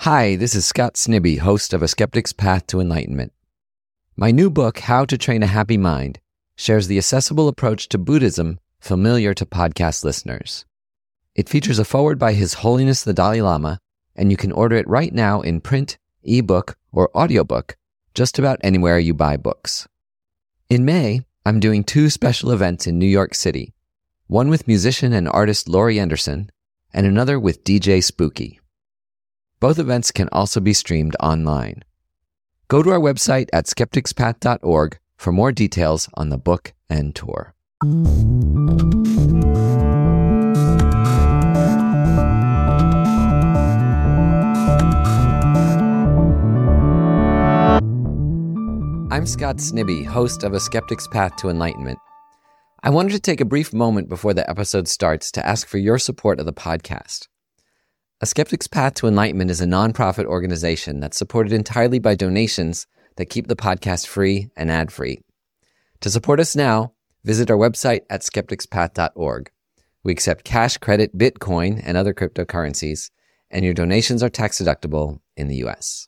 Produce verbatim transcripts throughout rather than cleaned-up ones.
Hi, this is Scott Snibbe, host of A Skeptic's Path to Enlightenment. My new book, How to Train a Happy Mind, shares the accessible approach to Buddhism familiar to podcast listeners. It features a foreword by His Holiness the Dalai Lama, and you can order it right now in print, ebook, or audiobook, just about anywhere you buy books. In May, I'm doing two special events in New York City, one with musician and artist Laurie Anderson, and another with D J Spooky. Both events can also be streamed online. Go to our website at skeptics path dot org for more details on the book and tour. I'm Scott Snibbe, host of A Skeptic's Path to Enlightenment. I wanted to take a brief moment before the episode starts to ask for your support of the podcast. A Skeptic's Path to Enlightenment is a nonprofit organization that's supported entirely by donations that keep the podcast free and ad-free. To support us now, visit our website at skeptics path dot org. We accept cash, credit, Bitcoin, and other cryptocurrencies, and your donations are tax-deductible in the U S.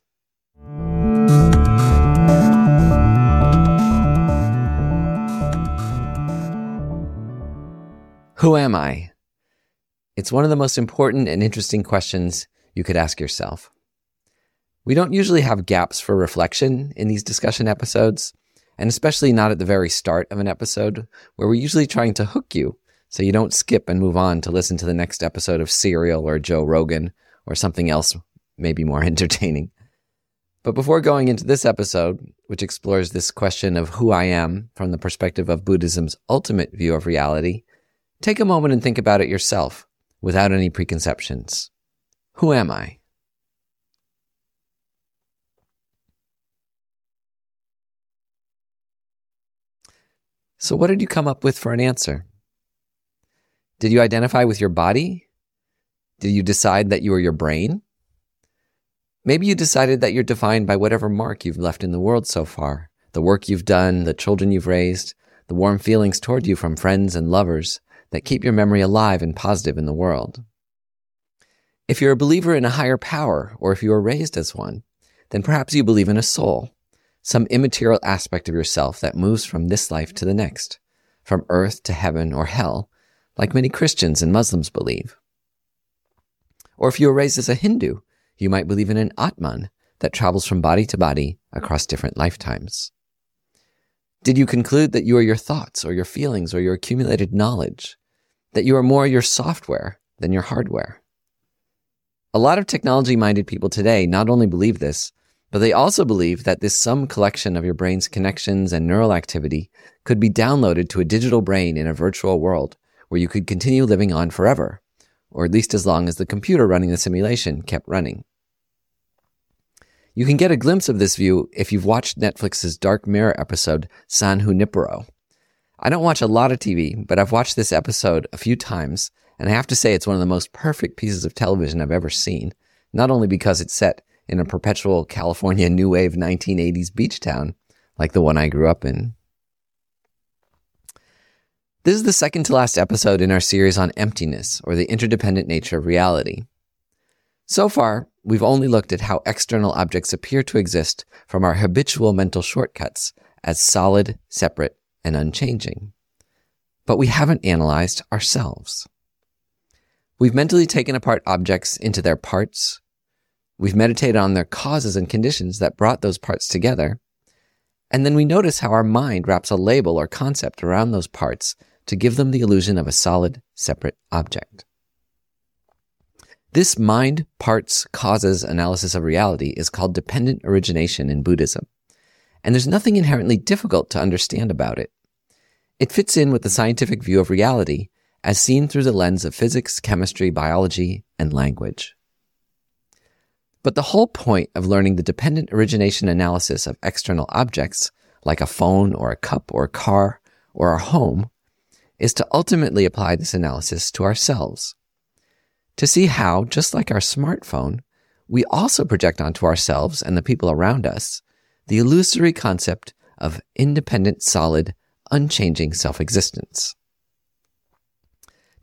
Who am I? It's one of the most important and interesting questions you could ask yourself. We don't usually have gaps for reflection in these discussion episodes, and especially not at the very start of an episode, where we're usually trying to hook you so you don't skip and move on to listen to the next episode of Serial or Joe Rogan or something else maybe more entertaining. But before going into this episode, which explores this question of who I am from the perspective of Buddhism's ultimate view of reality, take a moment and think about it yourself, without any preconceptions. Who am I? So what did you come up with for an answer? Did you identify with your body? Did you decide that you were your brain? Maybe you decided that you're defined by whatever mark you've left in the world so far, the work you've done, the children you've raised, the warm feelings toward you from friends and lovers that keep your memory alive and positive in the world. If you're a believer in a higher power, or if you were raised as one, then perhaps you believe in a soul, some immaterial aspect of yourself that moves from this life to the next, from earth to heaven or hell, like many Christians and Muslims believe. Or if you were raised as a Hindu, you might believe in an Atman that travels from body to body across different lifetimes. Did you conclude that you are your thoughts or your feelings or your accumulated knowledge, that you are more your software than your hardware? A lot of technology-minded people today not only believe this, but they also believe that this sum collection of your brain's connections and neural activity could be downloaded to a digital brain in a virtual world where you could continue living on forever, or at least as long as the computer running the simulation kept running. You can get a glimpse of this view if you've watched Netflix's Dark Mirror episode, San Junipero. I don't watch a lot of T V, but I've watched this episode a few times, and I have to say it's one of the most perfect pieces of television I've ever seen, not only because it's set in a perpetual California new wave nineteen eighties beach town, like the one I grew up in. This is the second to last episode in our series on emptiness, or the interdependent nature of reality. So far, we've only looked at how external objects appear to exist from our habitual mental shortcuts as solid, separate, and unchanging. But we haven't analyzed ourselves. We've mentally taken apart objects into their parts. We've meditated on their causes and conditions that brought those parts together. And then we notice how our mind wraps a label or concept around those parts to give them the illusion of a solid, separate object. This mind, parts, causes analysis of reality is called dependent origination in Buddhism, and there's nothing inherently difficult to understand about it. It fits in with the scientific view of reality as seen through the lens of physics, chemistry, biology, and language. But the whole point of learning the dependent origination analysis of external objects, like a phone or a cup or a car or our home, is to ultimately apply this analysis to ourselves. To see how, just like our smartphone, we also project onto ourselves and the people around us the illusory concept of independent, solid, unchanging self-existence.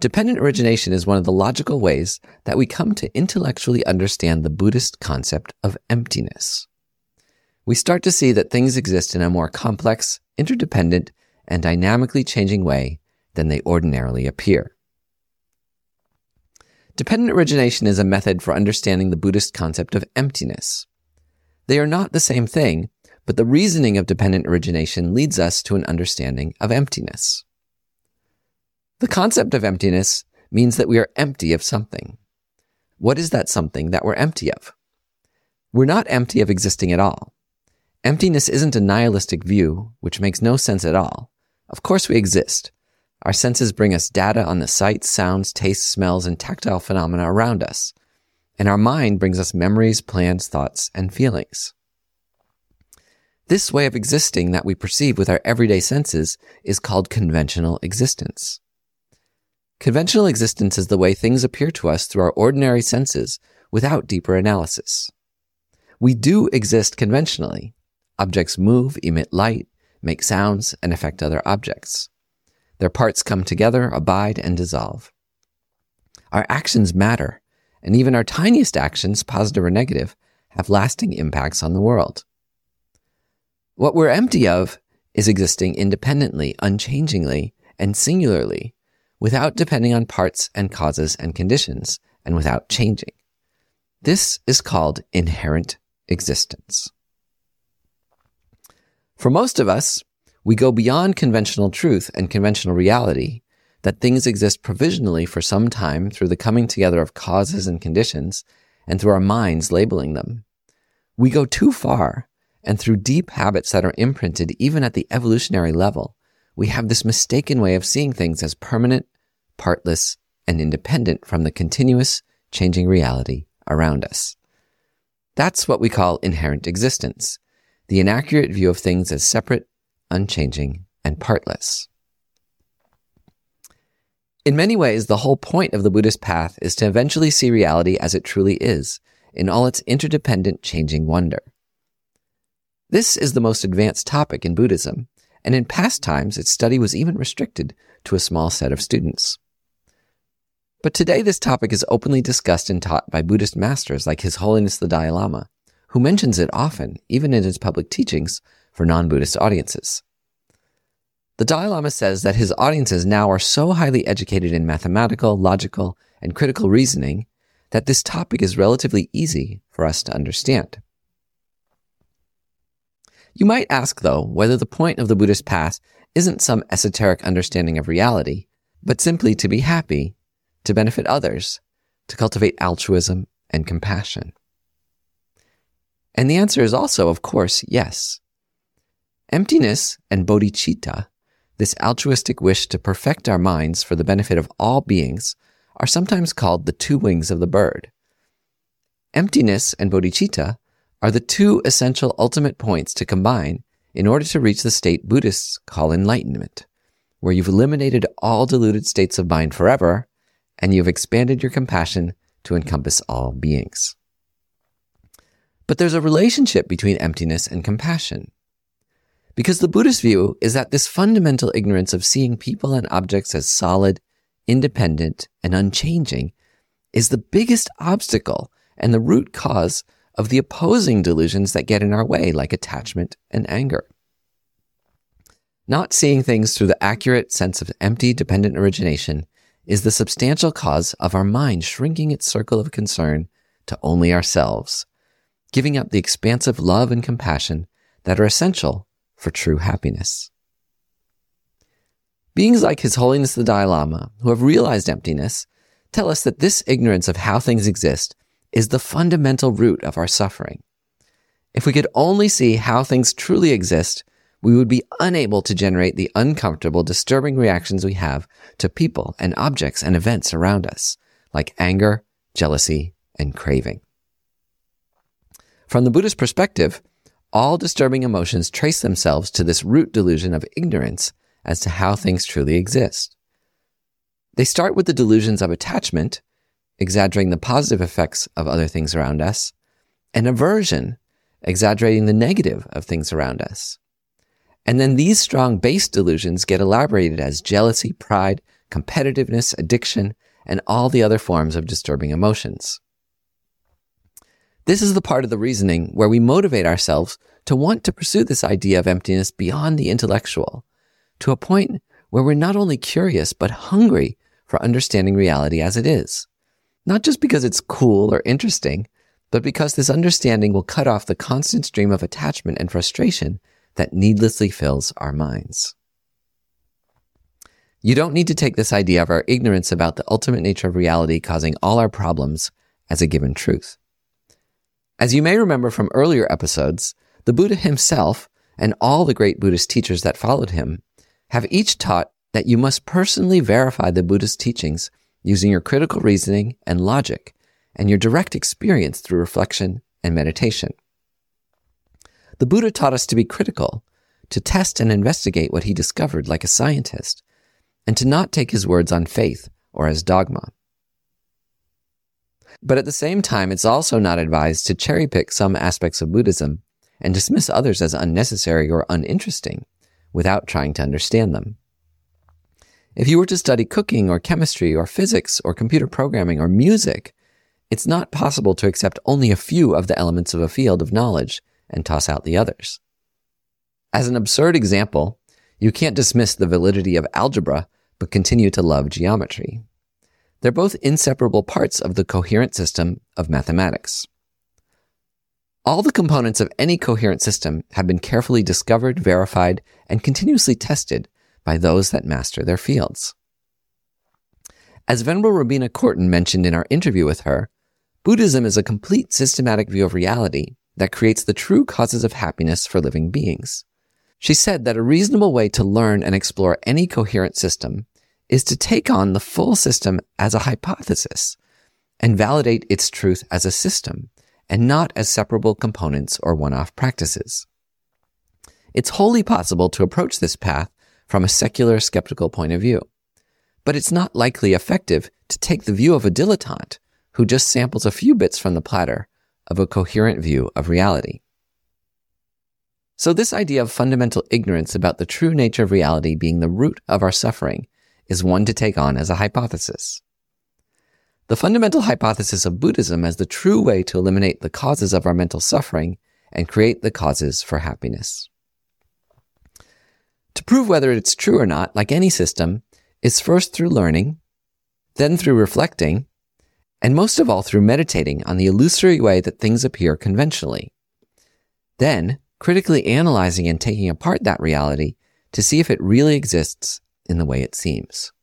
Dependent origination is one of the logical ways that we come to intellectually understand the Buddhist concept of emptiness. We start to see that things exist in a more complex, interdependent, and dynamically changing way than they ordinarily appear. Dependent origination is a method for understanding the Buddhist concept of emptiness. They are not the same thing, but the reasoning of dependent origination leads us to an understanding of emptiness. The concept of emptiness means that we are empty of something. What is that something that we're empty of? We're not empty of existing at all. Emptiness isn't a nihilistic view, which makes no sense at all. Of course we exist. Our senses bring us data on the sights, sounds, tastes, smells, and tactile phenomena around us. And our mind brings us memories, plans, thoughts, and feelings. This way of existing that we perceive with our everyday senses is called conventional existence. Conventional existence is the way things appear to us through our ordinary senses without deeper analysis. We do exist conventionally. Objects move, emit light, make sounds, and affect other objects. Their parts come together, abide, and dissolve. Our actions matter, and even our tiniest actions, positive or negative, have lasting impacts on the world. What we're empty of is existing independently, unchangingly, and singularly, without depending on parts and causes and conditions, and without changing. This is called inherent existence. For most of us, we go beyond conventional truth and conventional reality, that things exist provisionally for some time through the coming together of causes and conditions, and through our minds labeling them. We go too far, and through deep habits that are imprinted even at the evolutionary level, we have this mistaken way of seeing things as permanent, partless, and independent from the continuous, changing reality around us. That's what we call inherent existence, the inaccurate view of things as separate, unchanging, and partless. In many ways, the whole point of the Buddhist path is to eventually see reality as it truly is, in all its interdependent, changing wonder. This is the most advanced topic in Buddhism, and in past times its study was even restricted to a small set of students. But today this topic is openly discussed and taught by Buddhist masters like His Holiness the Dalai Lama, who mentions it often, even in his public teachings, for non-Buddhist audiences. The Dalai Lama says that his audiences now are so highly educated in mathematical, logical, and critical reasoning that this topic is relatively easy for us to understand. You might ask, though, whether the point of the Buddhist path isn't some esoteric understanding of reality, but simply to be happy, to benefit others, to cultivate altruism and compassion. And the answer is also, of course, yes. Emptiness and bodhicitta, this altruistic wish to perfect our minds for the benefit of all beings, are sometimes called the two wings of the bird. Emptiness and bodhicitta are the two essential ultimate points to combine in order to reach the state Buddhists call enlightenment, where you've eliminated all deluded states of mind forever, and you've expanded your compassion to encompass all beings. But there's a relationship between emptiness and compassion. Because the Buddhist view is that this fundamental ignorance of seeing people and objects as solid, independent, and unchanging is the biggest obstacle and the root cause of the opposing delusions that get in our way, like attachment and anger. Not seeing things through the accurate sense of empty, dependent origination is the substantial cause of our mind shrinking its circle of concern to only ourselves, giving up the expansive love and compassion that are essential for true happiness. Beings like His Holiness the Dalai Lama, who have realized emptiness, tell us that this ignorance of how things exist is the fundamental root of our suffering. If we could only see how things truly exist, we would be unable to generate the uncomfortable, disturbing reactions we have to people and objects and events around us, like anger, jealousy, and craving. From the Buddhist perspective, all disturbing emotions trace themselves to this root delusion of ignorance as to how things truly exist. They start with the delusions of attachment, exaggerating the positive effects of other things around us, and aversion, exaggerating the negative of things around us. And then these strong base delusions get elaborated as jealousy, pride, competitiveness, addiction, and all the other forms of disturbing emotions. This is the part of the reasoning where we motivate ourselves to want to pursue this idea of emptiness beyond the intellectual, to a point where we're not only curious, but hungry for understanding reality as it is. Not just because it's cool or interesting, but because this understanding will cut off the constant stream of attachment and frustration that needlessly fills our minds. You don't need to take this idea of our ignorance about the ultimate nature of reality causing all our problems as a given truth. As you may remember from earlier episodes, the Buddha himself and all the great Buddhist teachers that followed him have each taught that you must personally verify the Buddhist teachings using your critical reasoning and logic and your direct experience through reflection and meditation. The Buddha taught us to be critical, to test and investigate what he discovered like a scientist, and to not take his words on faith or as dogma. But at the same time, it's also not advised to cherry-pick some aspects of Buddhism and dismiss others as unnecessary or uninteresting without trying to understand them. If you were to study cooking or chemistry or physics or computer programming or music, it's not possible to accept only a few of the elements of a field of knowledge and toss out the others. As an absurd example, you can't dismiss the validity of algebra but continue to love geometry. They're both inseparable parts of the coherent system of mathematics. All the components of any coherent system have been carefully discovered, verified, and continuously tested by those that master their fields. As Venerable Robina Courtin mentioned in our interview with her, Buddhism is a complete systematic view of reality that creates the true causes of happiness for living beings. She said that a reasonable way to learn and explore any coherent system is to take on the full system as a hypothesis and validate its truth as a system and not as separable components or one-off practices. It's wholly possible to approach this path from a secular skeptical point of view, but it's not likely effective to take the view of a dilettante who just samples a few bits from the platter of a coherent view of reality. So this idea of fundamental ignorance about the true nature of reality being the root of our suffering is one to take on as a hypothesis. The fundamental hypothesis of Buddhism as the true way to eliminate the causes of our mental suffering and create the causes for happiness. To prove whether it's true or not, like any system, is first through learning, then through reflecting, and most of all through meditating on the illusory way that things appear conventionally. Then, critically analyzing and taking apart that reality to see if it really exists in the way it seems.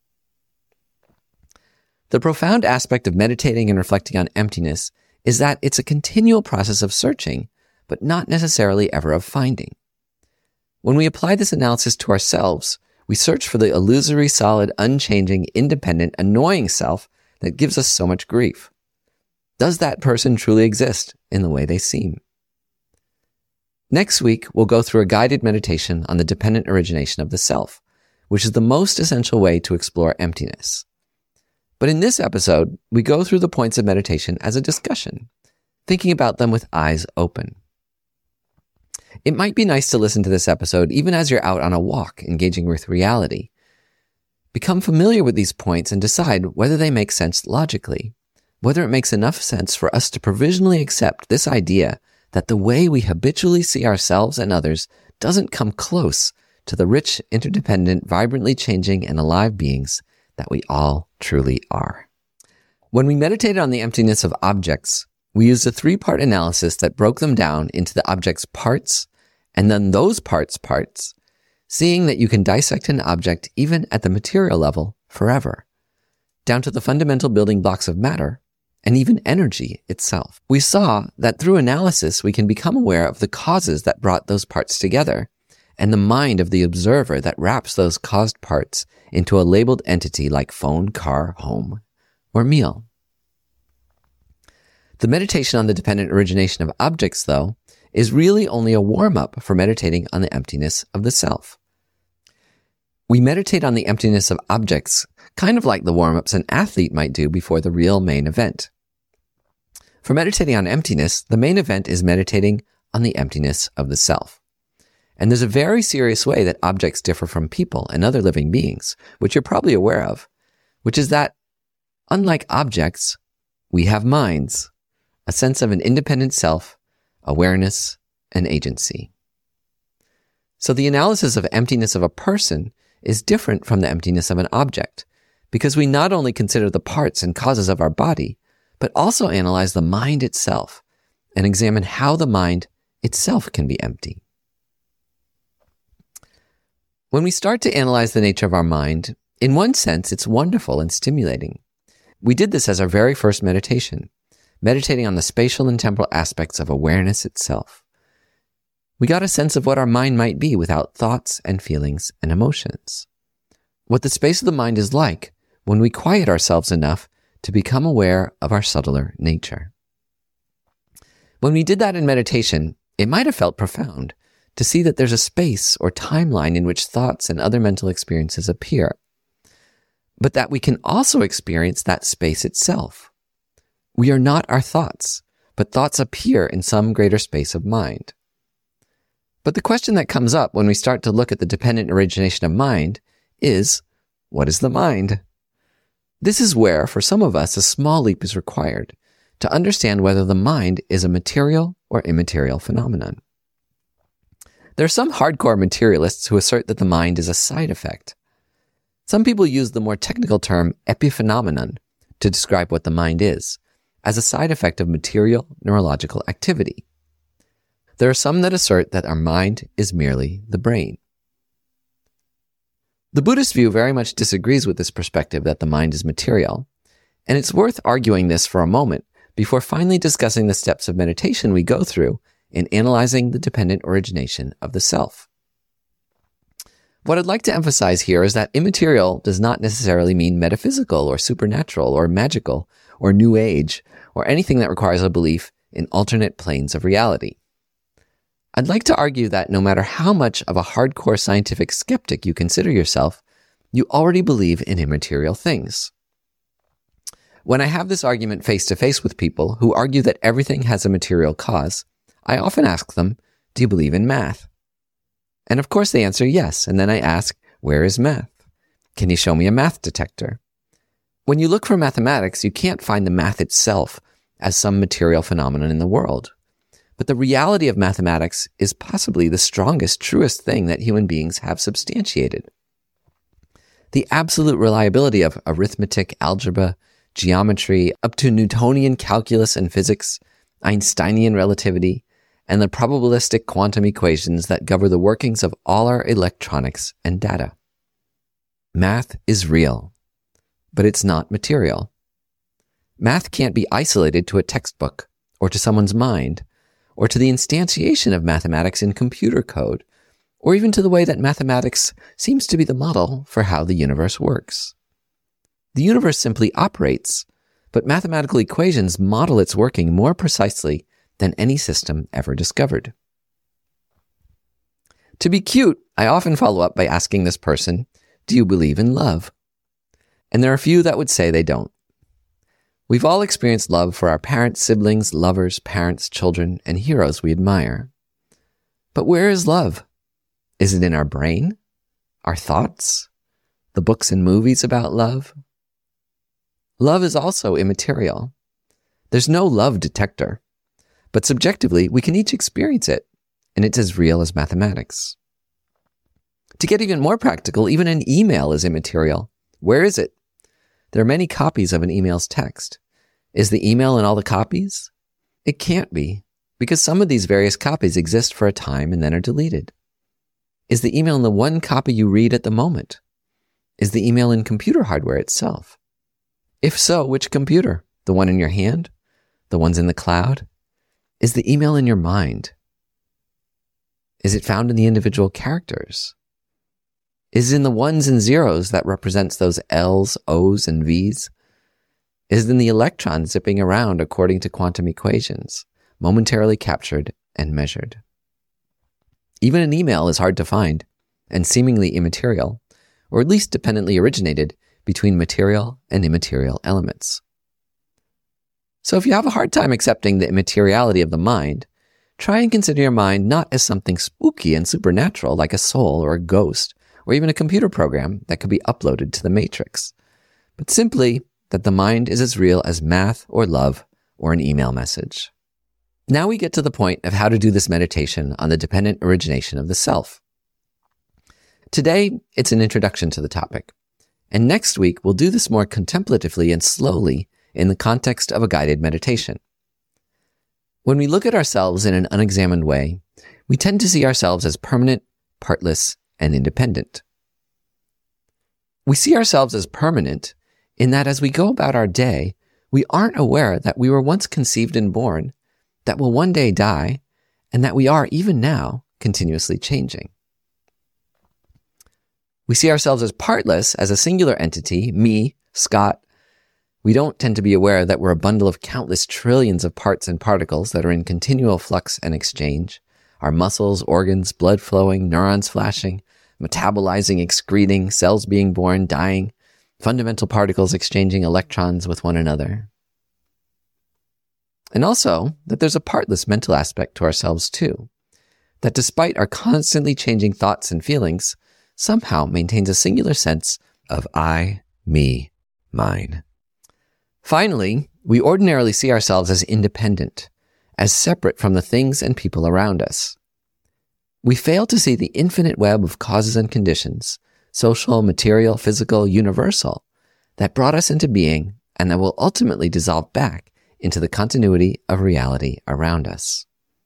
The profound aspect of meditating and reflecting on emptiness is that it's a continual process of searching, but not necessarily ever of finding. When we apply this analysis to ourselves, we search for the illusory, solid, unchanging, independent, annoying self that gives us so much grief. Does that person truly exist in the way they seem? Next week, we'll go through a guided meditation on the dependent origination of the self, which is the most essential way to explore emptiness. But in this episode, we go through the points of meditation as a discussion, thinking about them with eyes open. It might be nice to listen to this episode even as you're out on a walk, engaging with reality. Become familiar with these points and decide whether they make sense logically, whether it makes enough sense for us to provisionally accept this idea that the way we habitually see ourselves and others doesn't come close to the rich, interdependent, vibrantly changing, and alive beings that we all truly are. When we meditated on the emptiness of objects, we used a three-part analysis that broke them down into the object's parts, and then those parts' parts, seeing that you can dissect an object even at the material level forever, down to the fundamental building blocks of matter, and even energy itself. We saw that through analysis, we can become aware of the causes that brought those parts together, and the mind of the observer that wraps those caused parts into a labeled entity like phone, car, home, or meal. The meditation on the dependent origination of objects, though, is really only a warm-up for meditating on the emptiness of the self. We meditate on the emptiness of objects, kind of like the warm-ups an athlete might do before the real main event. For meditating on emptiness, the main event is meditating on the emptiness of the self. And there's a very serious way that objects differ from people and other living beings, which you're probably aware of, which is that, unlike objects, we have minds, a sense of an independent self, awareness, and agency. So the analysis of emptiness of a person is different from the emptiness of an object, because we not only consider the parts and causes of our body, but also analyze the mind itself and examine how the mind itself can be empty. When we start to analyze the nature of our mind, in one sense, it's wonderful and stimulating. We did this as our very first meditation, meditating on the spatial and temporal aspects of awareness itself. We got a sense of what our mind might be without thoughts and feelings and emotions. What the space of the mind is like when we quiet ourselves enough to become aware of our subtler nature. When we did that in meditation, it might have felt profound to see that there's a space or timeline in which thoughts and other mental experiences appear, but that we can also experience that space itself. We are not our thoughts, but thoughts appear in some greater space of mind. But the question that comes up when we start to look at the dependent origination of mind is, what is the mind? This is where, for some of us, a small leap is required to understand whether the mind is a material or immaterial phenomenon. There are some hardcore materialists who assert that the mind is a side effect. Some people use the more technical term epiphenomenon to describe what the mind is, as a side effect of material neurological activity. There are some that assert that our mind is merely the brain. The Buddhist view very much disagrees with this perspective that the mind is material, and it's worth arguing this for a moment before finally discussing the steps of meditation we go through in analyzing the dependent origination of the self. What I'd like to emphasize here is that immaterial does not necessarily mean metaphysical or supernatural or magical or new age or anything that requires a belief in alternate planes of reality. I'd like to argue that no matter how much of a hardcore scientific skeptic you consider yourself, you already believe in immaterial things. When I have this argument face to face with people who argue that everything has a material cause, I often ask them, do you believe in math? And of course they answer yes, and then I ask, where is math? Can you show me a math detector? When you look for mathematics, you can't find the math itself as some material phenomenon in the world. But the reality of mathematics is possibly the strongest, truest thing that human beings have substantiated. The absolute reliability of arithmetic, algebra, geometry, up to Newtonian calculus and physics, Einsteinian relativity, and the probabilistic quantum equations that govern the workings of all our electronics and data. Math is real, but it's not material. Math can't be isolated to a textbook, or to someone's mind, or to the instantiation of mathematics in computer code, or even to the way that mathematics seems to be the model for how the universe works. The universe simply operates, but mathematical equations model its working more precisely than any system ever discovered. To be cute, I often follow up by asking this person, do you believe in love? And there are a few that would say they don't. We've all experienced love for our parents, siblings, lovers, parents, children, and heroes we admire. But where is love? Is it in our brain? Our thoughts? The books and movies about love? Love is also immaterial. There's no love detector, but subjectively, we can each experience it, and it's as real as mathematics. To get even more practical, even an email is immaterial. Where is it? There are many copies of an email's text. Is the email in all the copies? It can't be, because some of these various copies exist for a time and then are deleted. Is the email in the one copy you read at the moment? Is the email in computer hardware itself? If so, which computer? The one in your hand? The ones in the cloud? Is the email in your mind? Is it found in the individual characters? Is it in the ones and zeros that represents those L's, O's, and V's? Is it in the electron zipping around according to quantum equations, momentarily captured and measured? Even an email is hard to find, and seemingly immaterial, or at least dependently originated between material and immaterial elements. So if you have a hard time accepting the immateriality of the mind, try and consider your mind not as something spooky and supernatural like a soul or a ghost or even a computer program that could be uploaded to the matrix, but simply that the mind is as real as math or love or an email message. Now we get to the point of how to do this meditation on the dependent origination of the self. Today, it's an introduction to the topic, and next week we'll do this more contemplatively and slowly in the context of a guided meditation. When we look at ourselves in an unexamined way, we tend to see ourselves as permanent, partless, and independent. We see ourselves as permanent in that as we go about our day, we aren't aware that we were once conceived and born, that will one day die, and that we are, even now, continuously changing. We see ourselves as partless, as a singular entity, me, Scott. We don't tend to be aware that we're a bundle of countless trillions of parts and particles that are in continual flux and exchange. Our muscles, organs, blood flowing, neurons flashing, metabolizing, excreting, cells being born, dying, fundamental particles exchanging electrons with one another. And also that there's a partless mental aspect to ourselves too, that despite our constantly changing thoughts and feelings, somehow maintains a singular sense of I, me, mine. Finally, we ordinarily see ourselves as independent, as separate from the things and people around us. We fail to see the infinite web of causes and conditions, social, material, physical, universal, that brought us into being and that will ultimately dissolve back into the continuity of reality around us.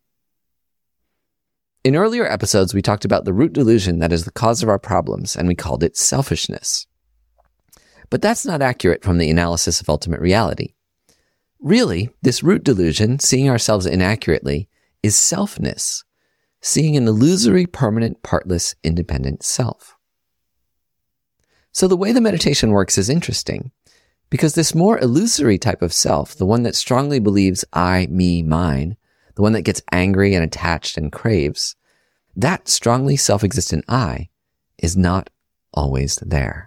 In earlier episodes, we talked about the root delusion that is the cause of our problems, and we called it selfishness. But that's not accurate from the analysis of ultimate reality. Really, this root delusion, seeing ourselves inaccurately, is selfness, seeing an illusory, permanent, partless, independent self. So the way the meditation works is interesting, because this more illusory type of self, the one that strongly believes I, me, mine, the one that gets angry and attached and craves, that strongly self-existent I is not always there.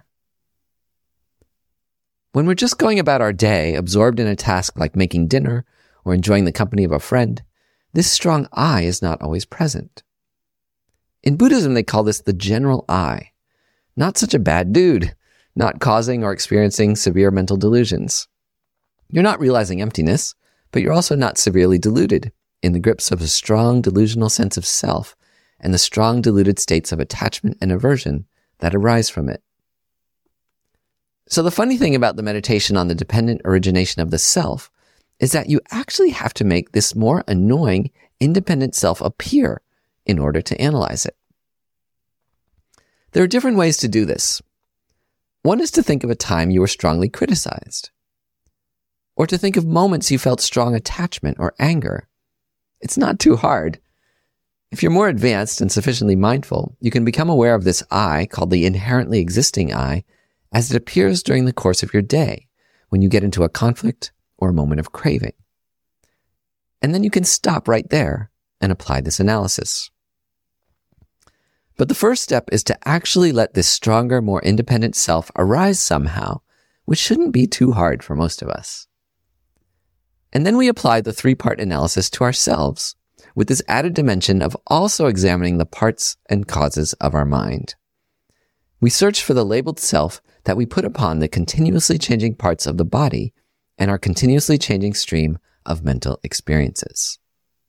When we're just going about our day, absorbed in a task like making dinner or enjoying the company of a friend, this strong I is not always present. In Buddhism, they call this the general I. Not such a bad dude, not causing or experiencing severe mental delusions. You're not realizing emptiness, but you're also not severely deluded, in the grips of a strong delusional sense of self and the strong deluded states of attachment and aversion that arise from it. So the funny thing about the meditation on the dependent origination of the self is that you actually have to make this more annoying, independent self appear in order to analyze it. There are different ways to do this. One is to think of a time you were strongly criticized, or to think of moments you felt strong attachment or anger. It's not too hard. If you're more advanced and sufficiently mindful, you can become aware of this I, called the inherently existing I, as it appears during the course of your day, when you get into a conflict or a moment of craving. And then you can stop right there and apply this analysis. But the first step is to actually let this stronger, more independent self arise somehow, which shouldn't be too hard for most of us. And then we apply the three-part analysis to ourselves, with this added dimension of also examining the parts and causes of our mind. We search for the labeled self that we put upon the continuously changing parts of the body and our continuously changing stream of mental experiences.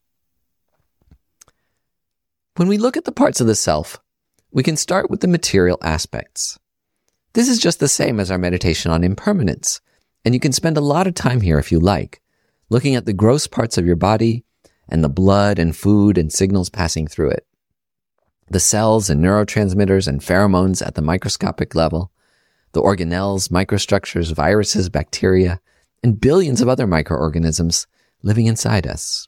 When we look at the parts of the self, we can start with the material aspects. This is just the same as our meditation on impermanence, and you can spend a lot of time here if you like, looking at the gross parts of your body and the blood and food and signals passing through it. The cells and neurotransmitters and pheromones at the microscopic level, the organelles, microstructures, viruses, bacteria, and billions of other microorganisms living inside us.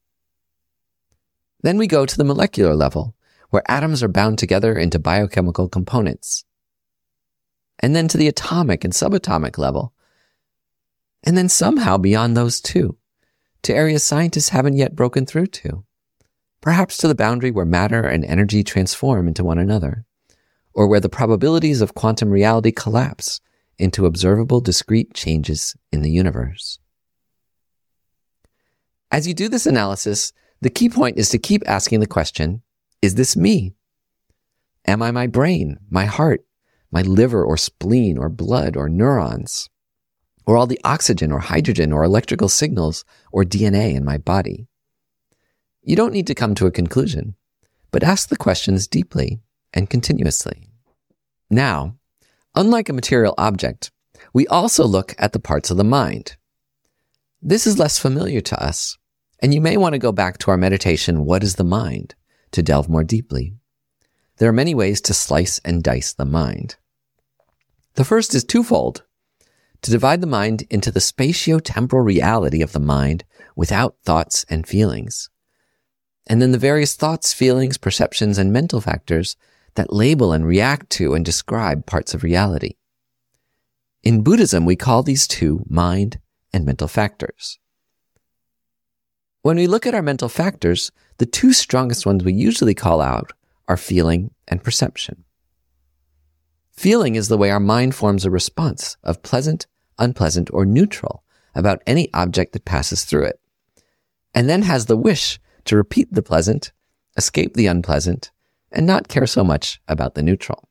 Then we go to the molecular level, where atoms are bound together into biochemical components. And then to the atomic and subatomic level. And then somehow beyond those two, to areas scientists haven't yet broken through to. Perhaps to the boundary where matter and energy transform into one another, or where the probabilities of quantum reality collapse into observable discrete changes in the universe. As you do this analysis, The key point is to keep asking the question, is this me? Am I my brain, my heart, my liver or spleen or blood or neurons, or all the oxygen or hydrogen or electrical signals or D N A in my body? You don't need to come to a conclusion, but ask the questions deeply and continuously. Now, unlike a material object, we also look at the parts of the mind. This is less familiar to us, and you may want to go back to our meditation, What is the Mind?, to delve more deeply. There are many ways to slice and dice the mind. The first is twofold: to divide the mind into the spatio-temporal reality of the mind without thoughts and feelings, and then the various thoughts, feelings, perceptions, and mental factors that label and react to and describe parts of reality. In Buddhism, we call these two mind and mental factors. When we look at our mental factors, the two strongest ones we usually call out are feeling and perception. Feeling is the way our mind forms a response of pleasant, unpleasant, or neutral about any object that passes through it, and then has the wish to repeat the pleasant, escape the unpleasant, and not care so much about the neutral.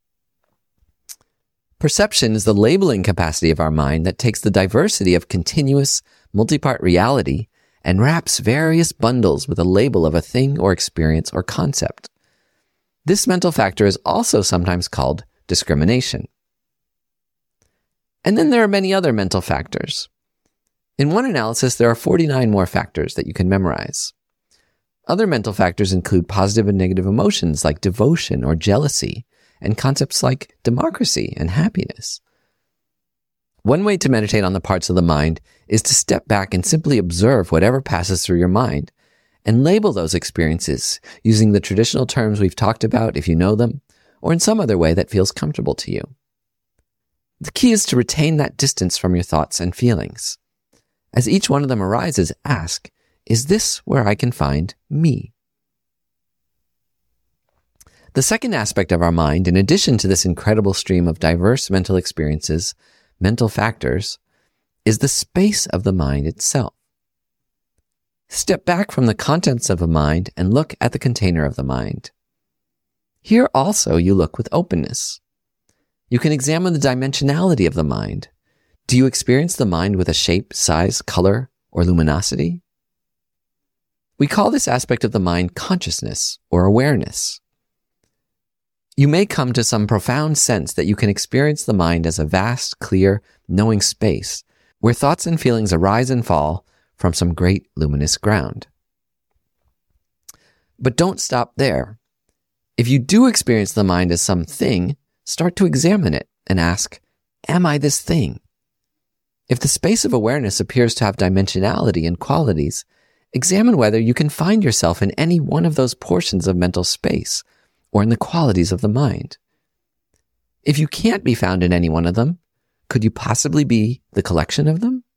Perception is the labeling capacity of our mind that takes the diversity of continuous, multi-part reality and wraps various bundles with a label of a thing or experience or concept. This mental factor is also sometimes called discrimination. And then there are many other mental factors. In one analysis, there are forty-nine more factors that you can memorize. Other mental factors include positive and negative emotions like devotion or jealousy, and concepts like democracy and happiness. One way to meditate on the parts of the mind is to step back and simply observe whatever passes through your mind and label those experiences using the traditional terms we've talked about if you know them, or in some other way that feels comfortable to you. The key is to retain that distance from your thoughts and feelings. As each one of them arises, ask, is this where I can find me? The second aspect of our mind, in addition to this incredible stream of diverse mental experiences, mental factors, is the space of the mind itself. Step back from the contents of a mind and look at the container of the mind. Here also you look with openness. You can examine the dimensionality of the mind. Do you experience the mind with a shape, size, color, or luminosity? We call this aspect of the mind consciousness or awareness. You may come to some profound sense that you can experience the mind as a vast, clear, knowing space where thoughts and feelings arise and fall from some great luminous ground. But don't stop there. If you do experience the mind as something, start to examine it and ask, am I this thing? If the space of awareness appears to have dimensionality and qualities, examine whether you can find yourself in any one of those portions of mental space or in the qualities of the mind. If you can't be found in any one of them, could you possibly be the collection of them?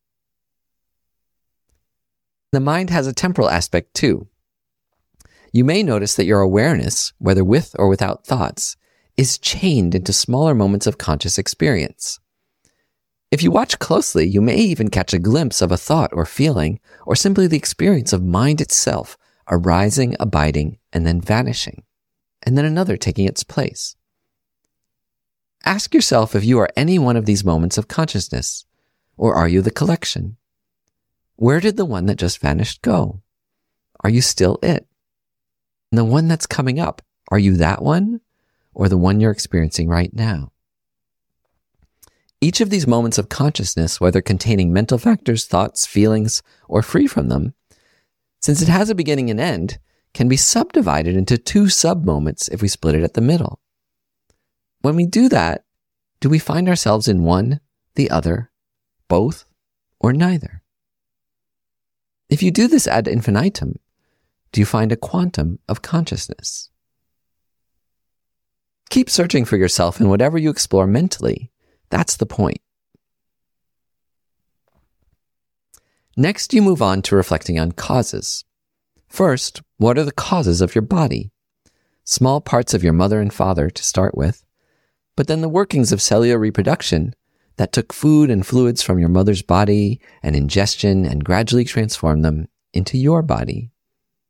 The mind has a temporal aspect too. You may notice that your awareness, whether with or without thoughts, is chained into smaller moments of conscious experience. If you watch closely, you may even catch a glimpse of a thought or feeling, or simply the experience of mind itself arising, abiding, and then vanishing, and then another taking its place. Ask yourself if you are any one of these moments of consciousness, or are you the collection? Where did the one that just vanished go? Are you still it? And the one that's coming up, are you that one, or the one you're experiencing right now? Each of these moments of consciousness, whether containing mental factors, thoughts, feelings, or free from them, since it has a beginning and end, can be subdivided into two sub-moments if we split it at the middle. When we do that, do we find ourselves in one, the other, both, or neither? If you do this ad infinitum, do you find a quantum of consciousness? Keep searching for yourself in whatever you explore mentally. That's the point. Next, you move on to reflecting on causes. First, what are the causes of your body? Small parts of your mother and father to start with, but then the workings of cellular reproduction that took food and fluids from your mother's body and ingestion and gradually transformed them into your body.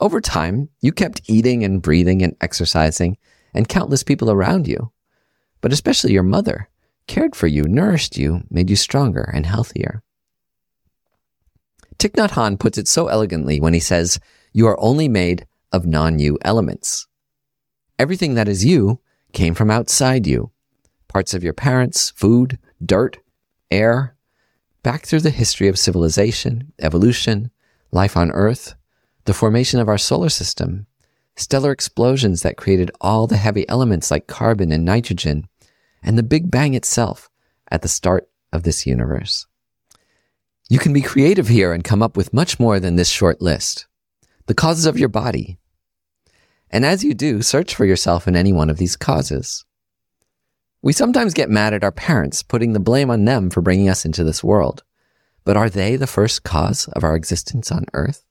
Over time, you kept eating and breathing and exercising, and countless people around you, but especially your mother, cared for you, nourished you, made you stronger and healthier. Thich Nhat Hanh puts it so elegantly when he says, "You are only made of non-you elements." Everything that is you came from outside you. Parts of your parents, food, dirt, air, back through the history of civilization, evolution, life on Earth, the formation of our solar system, stellar explosions that created all the heavy elements like carbon and nitrogen, and the Big Bang itself at the start of this universe. You can be creative here and come up with much more than this short list. The causes of your body. And as you do, search for yourself in any one of these causes. We sometimes get mad at our parents, putting the blame on them for bringing us into this world. But are they the first cause of our existence on Earth?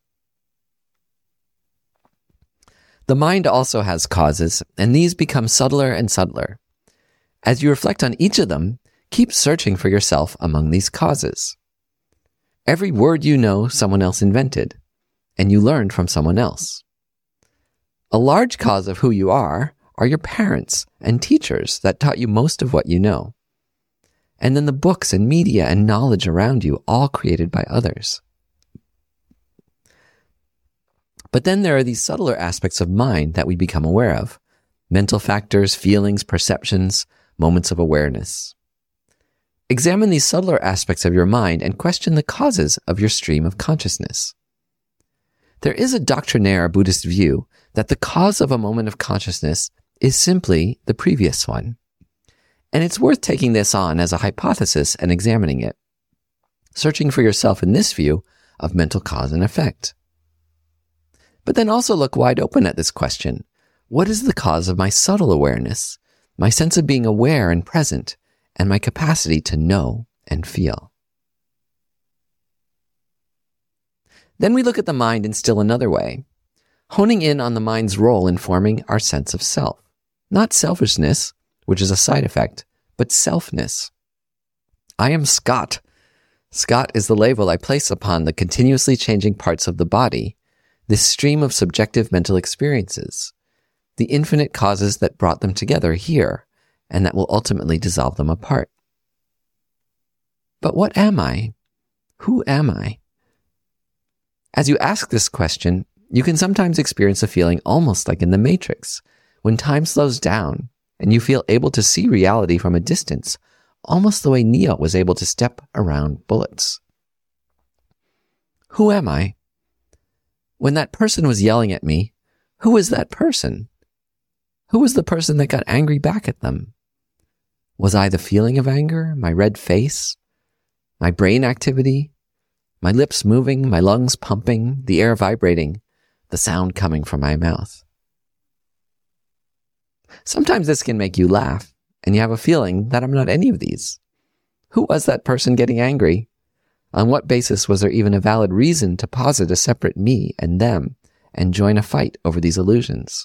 The mind also has causes, and these become subtler and subtler. As you reflect on each of them, keep searching for yourself among these causes. Every word you know, someone else invented, and you learned from someone else. A large cause of who you are are your parents and teachers that taught you most of what you know. And then the books and media and knowledge around you, all created by others. But then there are these subtler aspects of mind that we become aware of. Mental factors, feelings, perceptions, moments of awareness. Examine these subtler aspects of your mind and question the causes of your stream of consciousness. There is a doctrinaire Buddhist view that the cause of a moment of consciousness is simply the previous one. And it's worth taking this on as a hypothesis and examining it, searching for yourself in this view of mental cause and effect. But then also look wide open at this question. What is the cause of my subtle awareness, my sense of being aware and present, and my capacity to know and feel? Then we look at the mind in still another way, honing in on the mind's role in forming our sense of self. Not selfishness, which is a side effect, but selfness. I am Scott. Scott is the label I place upon the continuously changing parts of the body, this stream of subjective mental experiences, the infinite causes that brought them together here, and that will ultimately dissolve them apart. But what am I? Who am I? As you ask this question, you can sometimes experience a feeling almost like in the Matrix, when time slows down and you feel able to see reality from a distance, almost the way Neo was able to step around bullets. Who am I? When that person was yelling at me, who was that person? Who was the person that got angry back at them? Was I the feeling of anger, my red face, my brain activity, my lips moving, my lungs pumping, the air vibrating, the sound coming from my mouth? Sometimes this can make you laugh, and you have a feeling that I'm not any of these. Who was that person getting angry? On what basis was there even a valid reason to posit a separate me and them and join a fight over these illusions?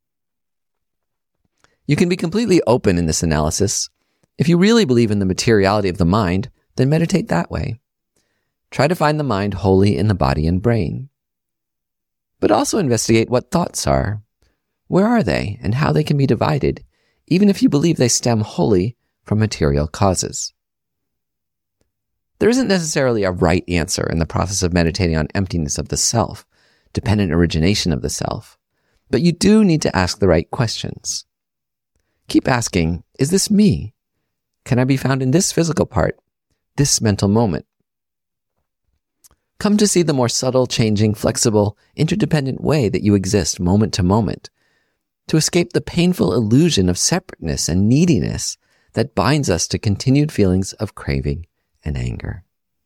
You can be completely open in this analysis. If you really believe in the materiality of the mind, then meditate that way. Try to find the mind wholly in the body and brain. But also investigate what thoughts are. Where are they and how they can be divided, even if you believe they stem wholly from material causes. There isn't necessarily a right answer in the process of meditating on emptiness of the self, dependent origination of the self, but you do need to ask the right questions. Keep asking, is this me? Can I be found in this physical part, this mental moment? Come to see the more subtle, changing, flexible, interdependent way that you exist moment to moment, to escape the painful illusion of separateness and neediness that binds us to continued feelings of craving and anger.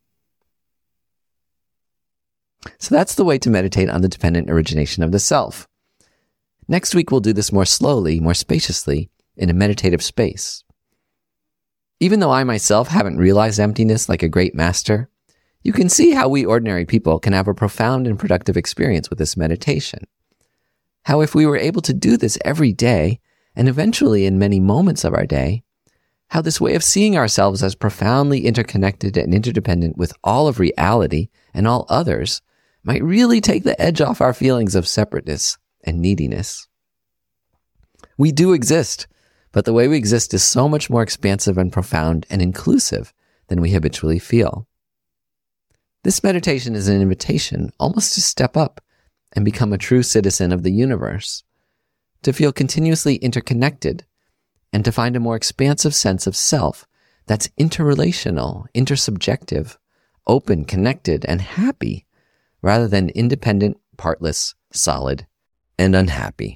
So that's the way to meditate on the dependent origination of the self. Next week, we'll do this more slowly, more spaciously, in a meditative space. Even though I myself haven't realized emptiness like a great master, you can see how we ordinary people can have a profound and productive experience with this meditation. How if we were able to do this every day, and eventually in many moments of our day, how this way of seeing ourselves as profoundly interconnected and interdependent with all of reality and all others might really take the edge off our feelings of separateness and neediness. We do exist, but the way we exist is so much more expansive and profound and inclusive than we habitually feel. This meditation is an invitation almost to step up and become a true citizen of the universe, to feel continuously interconnected, and to find a more expansive sense of self that's interrelational, intersubjective, open, connected, and happy, rather than independent, partless, solid, and unhappy.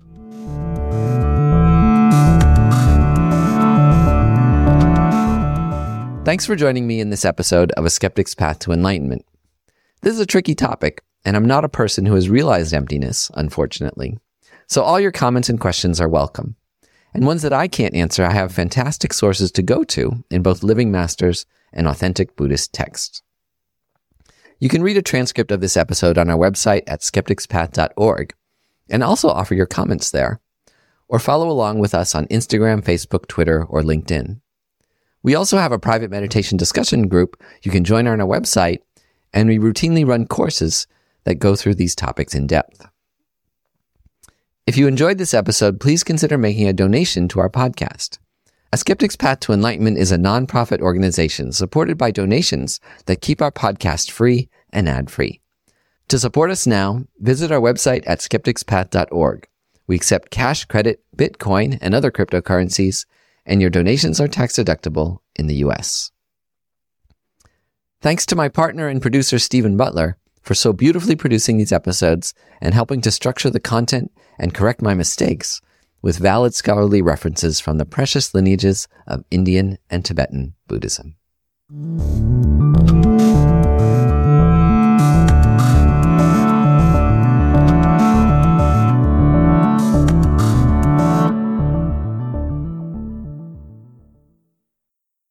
Thanks for joining me in this episode of A Skeptic's Path to Enlightenment. This is a tricky topic, and I'm not a person who has realized emptiness, unfortunately. So all your comments and questions are welcome. And ones that I can't answer, I have fantastic sources to go to in both living masters and authentic Buddhist texts. You can read a transcript of this episode on our website at skeptics path dot org and also offer your comments there, or follow along with us on Instagram, Facebook, Twitter, or LinkedIn. We also have a private meditation discussion group you can join on our website, and we routinely run courses that go through these topics in depth. If you enjoyed this episode, please consider making a donation to our podcast. A Skeptic's Path to Enlightenment is a nonprofit organization supported by donations that keep our podcast free and ad-free. To support us now, visit our website at skeptics path dot org. We accept cash, credit, Bitcoin, and other cryptocurrencies, and your donations are tax-deductible in the U S. Thanks to my partner and producer, Stephen Butler, for so beautifully producing these episodes and helping to structure the content and correct my mistakes with valid scholarly references from the precious lineages of Indian and Tibetan Buddhism.